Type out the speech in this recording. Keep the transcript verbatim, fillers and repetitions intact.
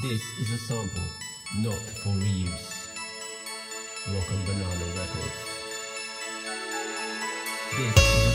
This is a sample, not for reuse. Rock and Banana Records. This is a